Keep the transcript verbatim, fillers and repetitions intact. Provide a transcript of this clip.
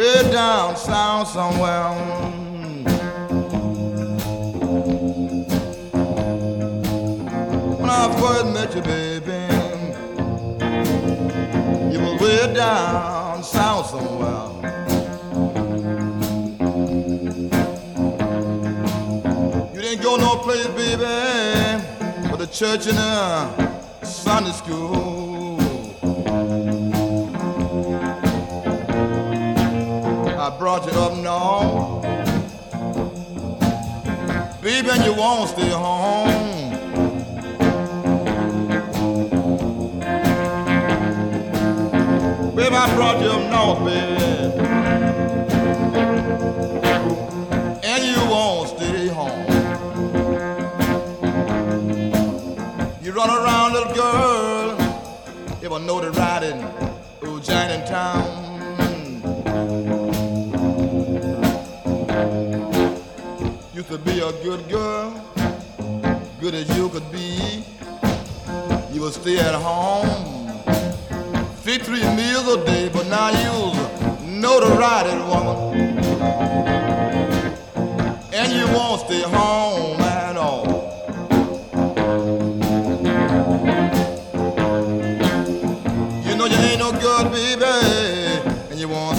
way down south somewhere. When I first met you, baby, you were way down south somewhere. You didn't go no place, baby, but the church and the Sunday school. I brought you up north, baby, and you won't stay home. Baby, I brought you up north, baby, and you won't stay home. You run around, little girl, if I know the riding, old giant in town. Used to be a good girl, good as you could be. You would stay at home, feed three meals a day, but now you know the right woman, and you won't stay home at all. You know you ain't no good, baby, and you won't